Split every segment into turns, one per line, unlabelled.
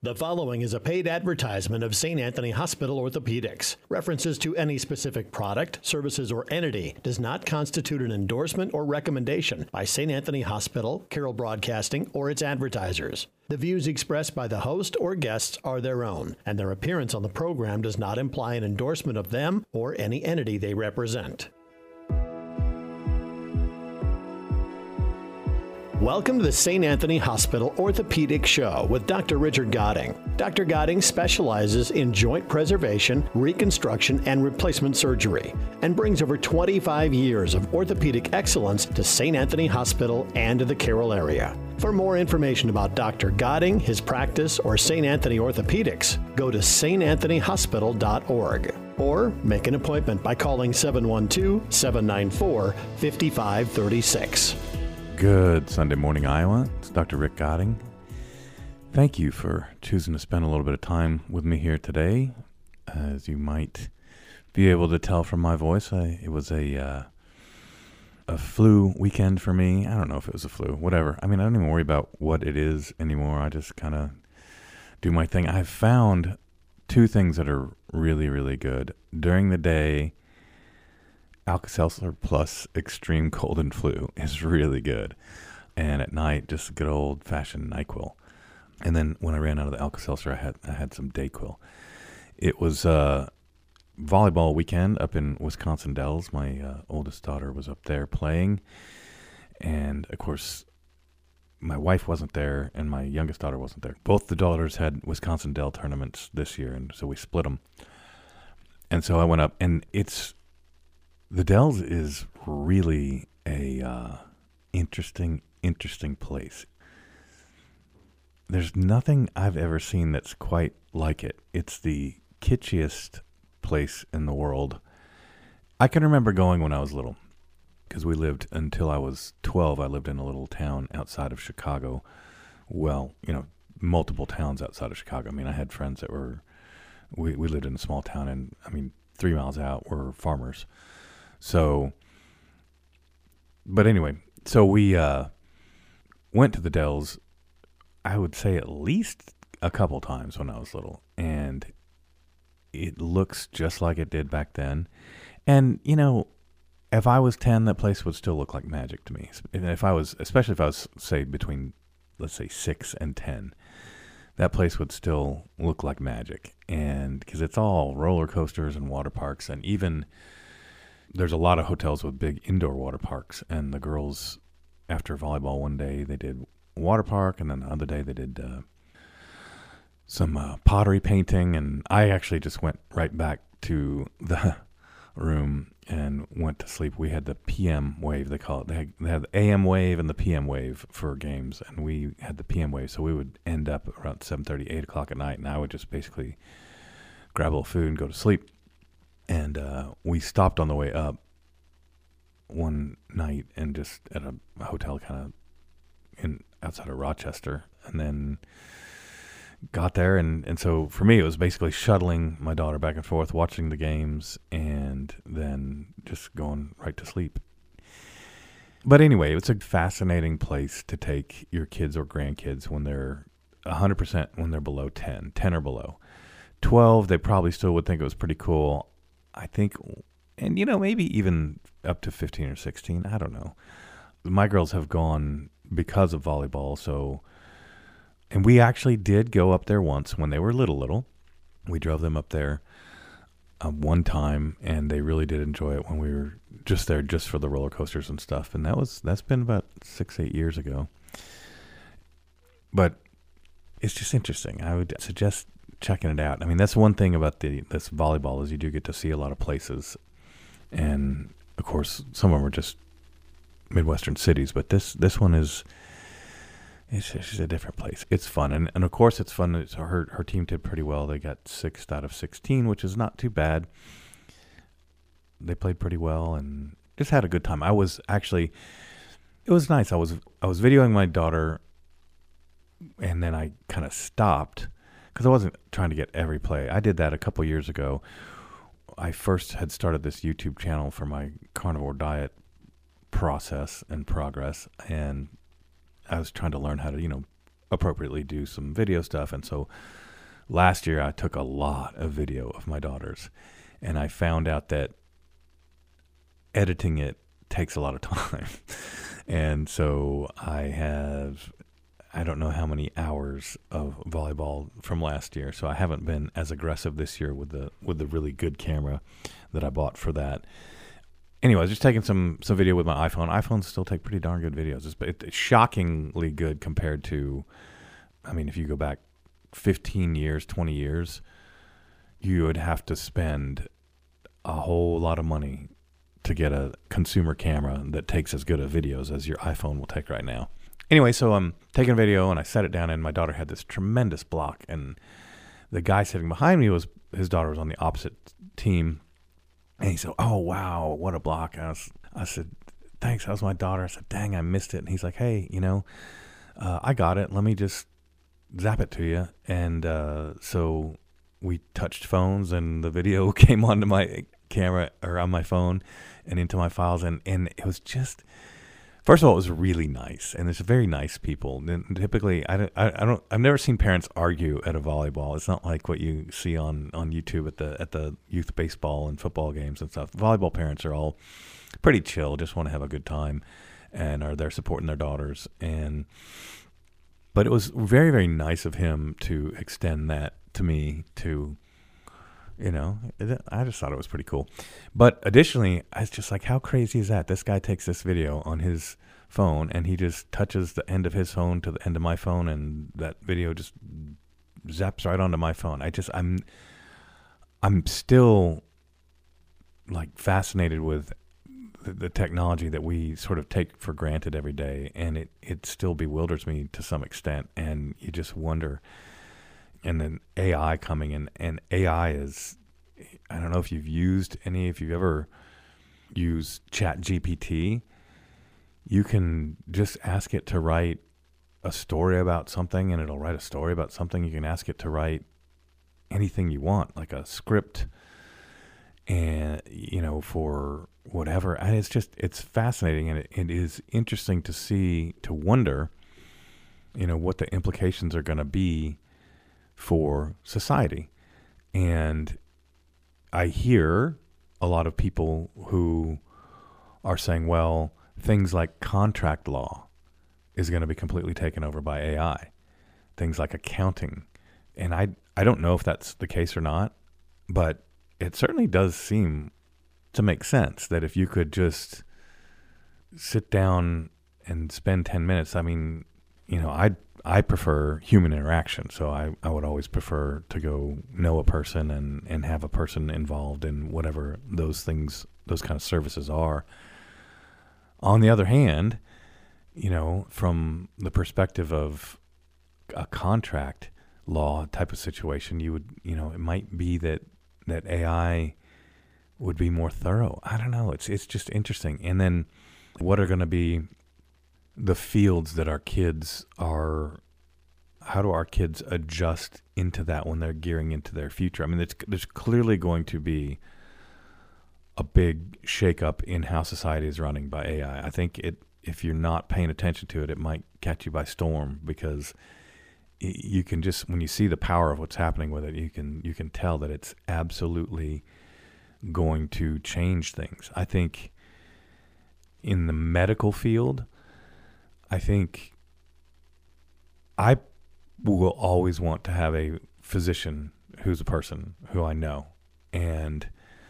The following is a paid advertisement of St. Anthony Hospital Orthopedics. References to any specific product, services, or entity does not constitute an endorsement or recommendation by St. Anthony Hospital, Carroll Broadcasting, or its advertisers. The views expressed by the host or guests are their own, and their appearance on the program does not imply an endorsement of them or any entity they represent. Welcome to the St. Anthony Hospital Orthopedic Show with Dr. Richard Goding. Dr. Goding specializes in joint preservation, reconstruction, and replacement surgery, and brings over 25 years of orthopedic excellence to St. Anthony Hospital and to the Carroll area. For more information about Dr. Goding, his practice, or St. Anthony Orthopedics, go to santanthonyhospital.org or make an appointment by calling 712-794-5536.
Good Sunday morning, Iowa. It's Dr. Rick Goding. Thank you for choosing to spend a little bit of time with me here today. As you might be able to tell from my voice, it was a flu weekend for me. I don't know if it was a flu, whatever. I mean, I don't even worry about what it is anymore. I just kind of do my thing. I've found two things that are really, really good. During the day, Alka-Seltzer plus extreme cold and flu is really good. And at night, just good old-fashioned NyQuil. And then when I ran out of the Alka-Seltzer, I had some Dayquil. It was volleyball weekend up in Wisconsin Dells. My oldest daughter was up there playing. And, of course, my wife wasn't there and my youngest daughter wasn't there. Both the daughters had Wisconsin Dell tournaments this year, and so we split them. And so I went up, and the Dells is really a interesting place. There's nothing I've ever seen that's quite like it. It's the kitschiest place in the world. I can remember going when I was little, because we lived until I was 12. I lived in a little town outside of Chicago. Well, multiple towns outside of Chicago. I mean, I had friends that we lived in a small town, and 3 miles out were farmers. So, but anyway, so we went to the Dells, I would say at least a couple times when I was little, and it looks just like it did back then. And, if I was 10, that place would still look like magic to me. And especially if I was, say, between, let's say, 6 and 10, that place would still look like magic. And because it's all roller coasters and water parks, and even there's a lot of hotels with big indoor water parks, and the girls, after volleyball one day, they did water park, and then the other day they did some pottery painting, and I actually just went right back to the room and went to sleep. We had the PM wave, they call it. They had the AM wave and the PM wave for games, and we had the PM wave, so we would end up around 7:30, 8 o'clock at night, and I would just basically grab a little food and go to sleep. And we stopped on the way up one night and just at a hotel kind of outside of Rochester, and then got there. And so for me, it was basically shuttling my daughter back and forth, watching the games, and then just going right to sleep. But anyway, it's a fascinating place to take your kids or grandkids when they're 100% when they're below 10 or below. 12, they probably still would think it was pretty cool. I think, and maybe even up to 15 or 16, I don't know. My girls have gone because of volleyball, and we actually did go up there once when they were little. We drove them up there one time, and they really did enjoy it when we were just there just for the roller coasters and stuff, and that's been about 6-8 years ago. But it's just interesting. I would suggest checking it out. That's one thing about this volleyball is you do get to see a lot of places, and of course some of them are just Midwestern cities, but this one it's just a different place. It's fun, and of course it's fun. So her team did pretty well. They got 6th out of 16, which is not too bad. They played pretty well and just had a good time. It was nice. I was videoing my daughter, and then I kind of stopped because I wasn't trying to get every play. I did that a couple years ago. I first had started this YouTube channel for my carnivore diet process and progress, and I was trying to learn how to, appropriately do some video stuff. And so last year I took a lot of video of my daughters, and I found out that editing it takes a lot of time. And so I don't know how many hours of volleyball from last year. So I haven't been as aggressive this year with the really good camera that I bought for that. Anyway, I was just taking some video with my iPhone. iPhones still take pretty darn good videos. It's shockingly good compared to, I mean, if you go back 15 years, 20 years, you would have to spend a whole lot of money to get a consumer camera that takes as good of videos as your iPhone will take right now. Anyway, so I'm taking a video and I set it down, and my daughter had this tremendous block, and the guy sitting behind me his daughter was on the opposite team. And he said, "Oh, wow, what a block." I said, "Thanks, that was my daughter." I said, "Dang, I missed it." And he's like, "Hey, I got it. Let me just zap it to you." And so we touched phones, and the video came onto my camera or on my phone and into my files. And it was just, first of all, it was really nice. And there's very nice people. And typically, I've never seen parents argue at a volleyball. It's not like what you see on YouTube at the youth baseball and football games and stuff. Volleyball parents are all pretty chill, just want to have a good time, and are there supporting their daughters. But it was very, very nice of him to extend that to me to, I just thought it was pretty cool. But additionally, I was just like, how crazy is that? This guy takes this video on his phone and he just touches the end of his phone to the end of my phone, and that video just zaps right onto my phone. I'm still like fascinated with the technology that we sort of take for granted every day, and it still bewilders me to some extent, and you just wonder. And then AI coming in, and AI is, I don't know if you've ever used ChatGPT. You can just ask it to write a story about something, and it'll write a story about something. You can ask it to write anything you want, like a script, and for whatever. And it's fascinating, and it is interesting to wonder, what the implications are going to be for society. And I hear a lot of people who are saying, well, things like contract law is going to be completely taken over by AI. Things like accounting. And I don't know if that's the case or not, but it certainly does seem to make sense that if you could just sit down and spend 10 minutes, I mean, I prefer human interaction, so I would always prefer to go know a person and have a person involved in whatever those things, those kind of services are. On the other hand, from the perspective of a contract law type of situation, you would, it might be that AI would be more thorough. I don't know. It's just interesting. And then what are going to be the fields that how do our kids adjust into that when they're gearing into their future? I mean, there's clearly going to be a big shakeup in how society is running by AI. I think if you're not paying attention to it, it might catch you by storm, because you can just, when you see the power of what's happening with it, you can tell that it's absolutely going to change things. I think in the medical field, I think I will always want to have a physician who's a person who I know. And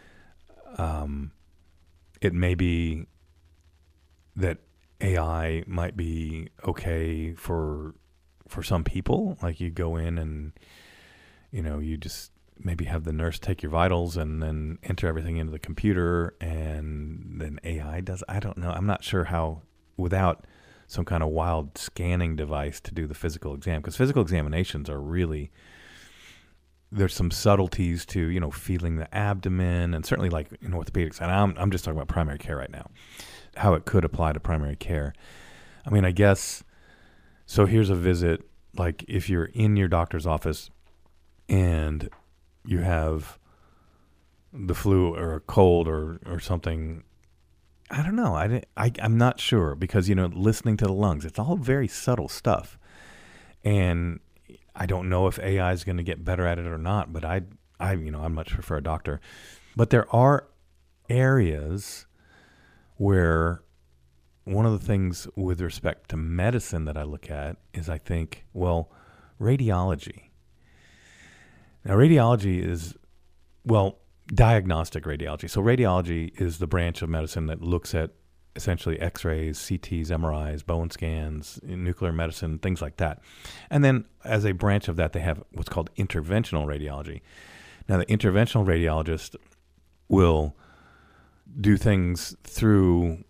it may be that AI might be okay for some people. Like you go in and, you just maybe have the nurse take your vitals and then enter everything into the computer, and then AI does. I don't know. I'm not sure how, without some kind of wild scanning device to do the physical exam, because physical examinations are really, there's some subtleties to, feeling the abdomen, and certainly like in orthopedics, and I'm just talking about primary care right now, how it could apply to primary care. I mean, I guess, so here's a visit, like if you're in your doctor's office and you have the flu or a cold or something, I don't know. I'm not sure, because, listening to the lungs, it's all very subtle stuff. And I don't know if AI is going to get better at it or not, but I much prefer a doctor. But there are areas where one of the things with respect to medicine that I look at is I think, well, radiology. Now, radiology is, diagnostic radiology. So radiology is the branch of medicine that looks at essentially x-rays, CTs, MRIs, bone scans, nuclear medicine, things like that. And then as a branch of that, they have what's called interventional radiology. Now, the interventional radiologist will do things through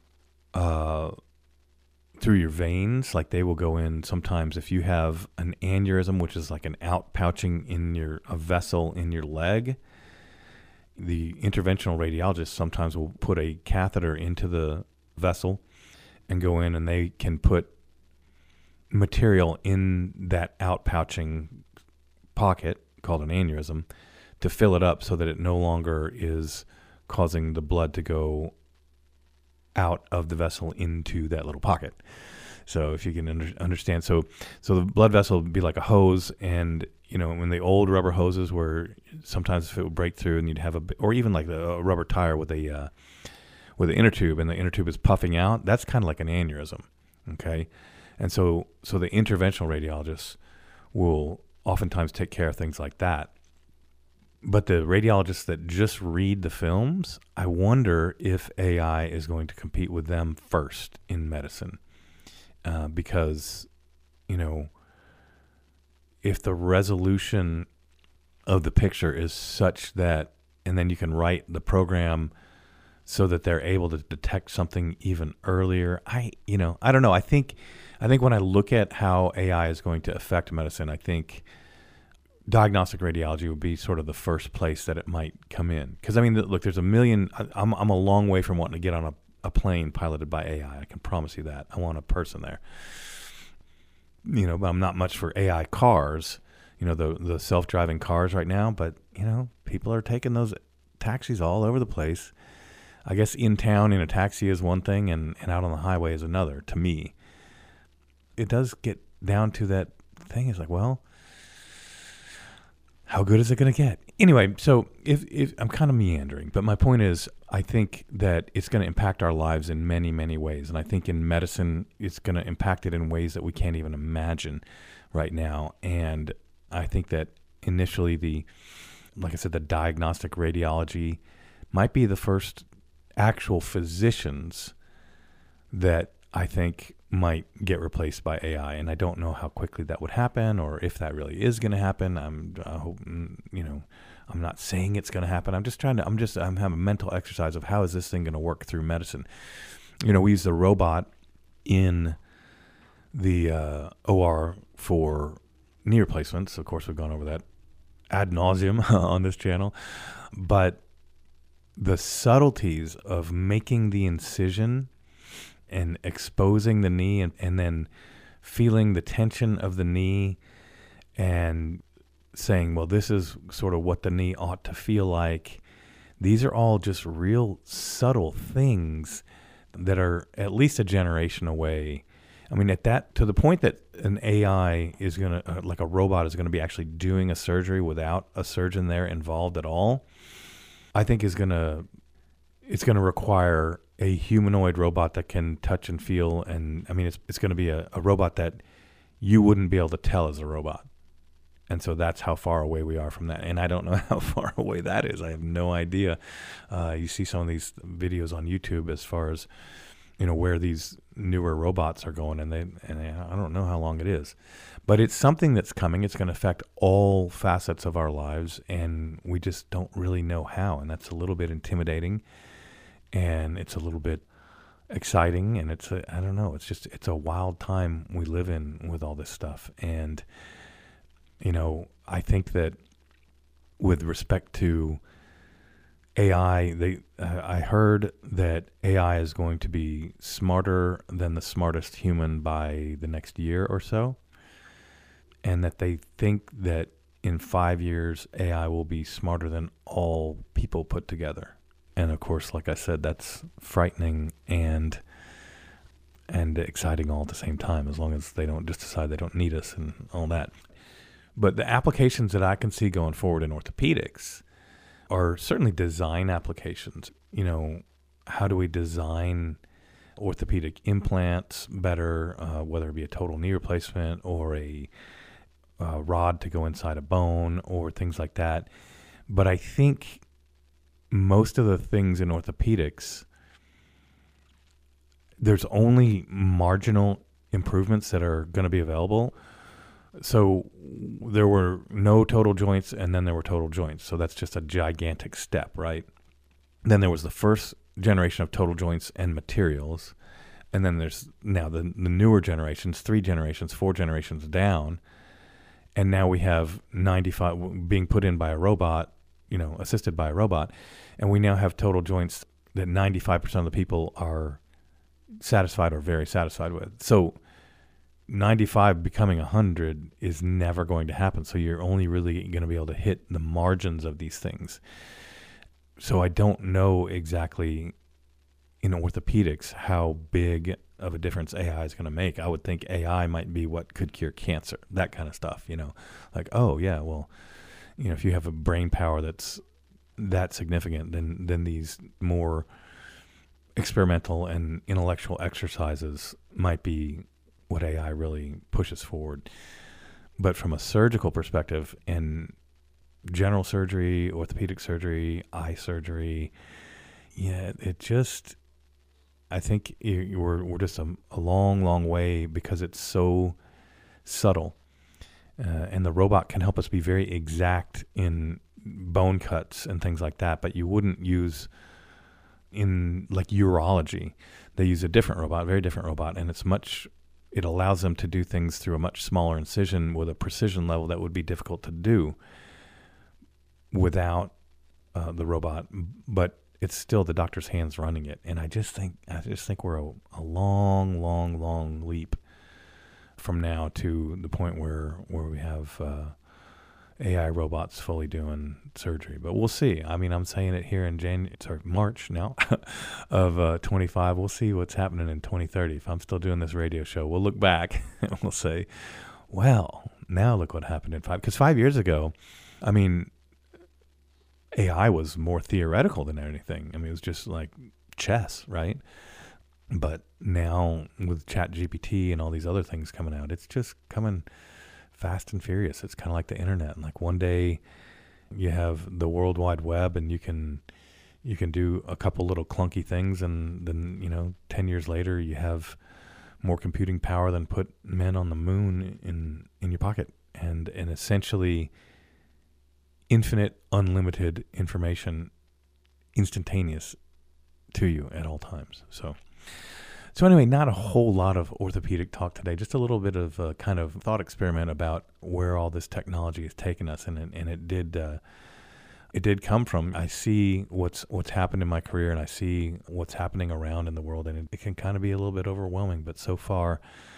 your veins. Like they will go in sometimes if you have an aneurysm, which is like an outpouching in a vessel in your leg. The interventional radiologist sometimes will put a catheter into the vessel and go in, and they can put material in that outpouching pocket called an aneurysm to fill it up so that it no longer is causing the blood to go out of the vessel into that little pocket. So if you can understand, so the blood vessel would be like a hose, and when the old rubber hoses were sometimes if it would break through and you'd have or even like a rubber tire with an inner tube, and the inner tube is puffing out, that's kind of like an aneurysm. Okay. And so the interventional radiologists will oftentimes take care of things like that. But the radiologists that just read the films, I wonder if AI is going to compete with them first in medicine. Because, if the resolution of the picture is such that, and then you can write the program so that they're able to detect something even earlier. I don't know. I think when I look at how AI is going to affect medicine, I think diagnostic radiology would be sort of the first place that it might come in. Because, look, there's a million. I'm a long way from wanting to get on a plane piloted by AI. I can promise you that. I want a person there. But I'm not much for AI cars, the self-driving cars right now. But, people are taking those taxis all over the place. I guess in town in a taxi is one thing and out on the highway is another to me. It does get down to that thing. It's like, well, how good is it going to get? Anyway, so if I'm kind of meandering, but my point is I think that it's going to impact our lives in many, many ways. And I think in medicine, it's going to impact it in ways that we can't even imagine right now. And I think that initially like I said, the diagnostic radiology might be the first actual physicians that I think might get replaced by AI, and I don't know how quickly that would happen, or if that really is going to happen. I'm not saying it's going to happen. I'm having a mental exercise of how is this thing going to work through medicine. We use the robot in the OR for knee replacements. Of course, we've gone over that ad nauseum on this channel, but the subtleties of making the incision and exposing the knee and then feeling the tension of the knee and saying, well, this is sort of what the knee ought to feel like. These are all just real subtle things that are at least a generation away. To the point that an AI is going to, like a robot is going to be actually doing a surgery without a surgeon there involved at all, I think it's going to require a humanoid robot that can touch and feel. And it's going to be a robot that you wouldn't be able to tell is a robot. And so that's how far away we are from that. And I don't know how far away that is. I have no idea. You see some of these videos on YouTube as far as, where these newer robots are going, and I don't know how long it is. But it's something that's coming. It's going to affect all facets of our lives, and we just don't really know how. And that's a little bit intimidating, and it's a little bit exciting, and it's a wild time we live in with all this stuff. And, I think that with respect to AI, I heard that AI is going to be smarter than the smartest human by the next year or so, and that they think that in 5 years, AI will be smarter than all people put together. And of course, like I said, that's frightening, and and exciting all at the same time, as long as they don't just decide they don't need us and all that. But the applications that I can see going forward in orthopedics are certainly design applications. You know, how do we design orthopedic implants better, whether it be a total knee replacement or a rod to go inside a bone or things like that. But I think most of the things in orthopedics, there's only marginal improvements that are going to be available. So there were no total joints, and then there were total joints. So that's just a gigantic step, right? Then there was the first generation of total joints and materials. And then there's now the newer generations, 3 generations, 4 generations down. And now we have 95 being put in by a robot, you know, assisted by a robot. And we now have total joints that 95% of the people are satisfied or very satisfied with. So 95 becoming 100 is never going to happen. So you're only really going to be able to hit the margins of these things. So I don't know exactly in orthopedics how big of a difference AI is going to make. I would think AI might be what could cure cancer, that kind of stuff, you know, like, oh yeah, well, you know, if you have a brain power that's that significant, then these more experimental and intellectual exercises might be what AI really pushes forward. But from a surgical perspective, in general surgery, orthopedic surgery, eye surgery, yeah, it just, I think we're just a long, long way because it's so subtle. And the robot can help us be very exact in bone cuts and things like that, but you wouldn't use in like urology. They use a different robot, very different robot, and it allows them to do things through a much smaller incision with a precision level that would be difficult to do without the robot, but it's still the doctor's hands running it. And I just think we're a long, long, long leap from now to the point where we have AI robots fully doing surgery. But we'll see. I mean, I'm saying it here in March now of 25. We'll see what's happening in 2030. If I'm still doing this radio show, we'll look back and we'll say, well, now look what happened in 5. Because 5 years ago, I mean, AI was more theoretical than anything. I mean, it was just like chess, right? But now with ChatGPT and all these other things coming out, it's just coming fast and furious. It's kind of like the internet. And like one day you have the World Wide Web and you can do a couple little clunky things, and then, you know, 10 years later you have more computing power than put men on the moon in your pocket. And essentially infinite, unlimited information, instantaneous to you at all times. So anyway, not a whole lot of orthopedic talk today, just a little bit of a kind of thought experiment about where all this technology has taken us. And it did come from, I see what's happened in my career, and I see what's happening around in the world, and it can kind of be a little bit overwhelming. But so far,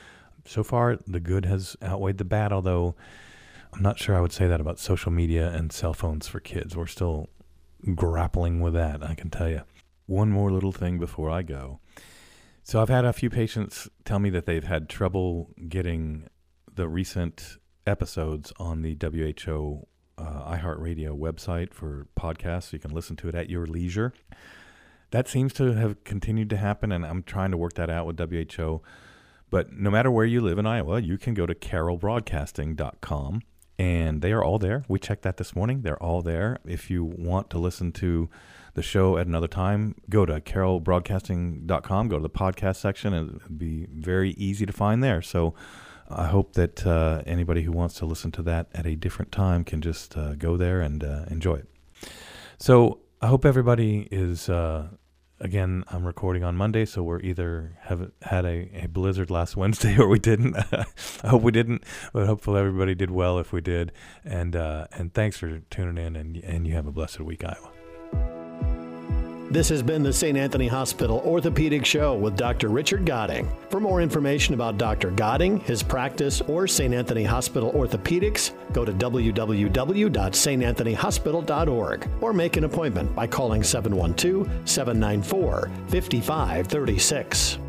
the good has outweighed the bad, although I'm not sure I would say that about social media and cell phones for kids. We're still grappling with that, I can tell you. One more little thing before I go. So I've had a few patients tell me that they've had trouble getting the recent episodes on the WHO iHeartRadio website for podcasts, so you can listen to it at your leisure. That seems to have continued to happen, and I'm trying to work that out with WHO. But no matter where you live in Iowa, you can go to carrollbroadcasting.com. And they are all there. We checked that this morning. They're all there. If you want to listen to the show at another time, go to carrollbroadcasting.com, go to the podcast section, and it'll be very easy to find there. So I hope that anybody who wants to listen to that at a different time can just go there and enjoy it. So I hope everybody is... Again, I'm recording on Monday, so we're either have had a blizzard last Wednesday or we didn't. I hope we didn't, but hopefully everybody did well if we did. And thanks for tuning in, and you have a blessed week, Iowa.
This has been the St. Anthony Hospital Orthopedic Show with Dr. Richard Goding. For more information about Dr. Goding, his practice, or St. Anthony Hospital Orthopedics, go to www.santanthonyhospital.org or make an appointment by calling 712-794-5536.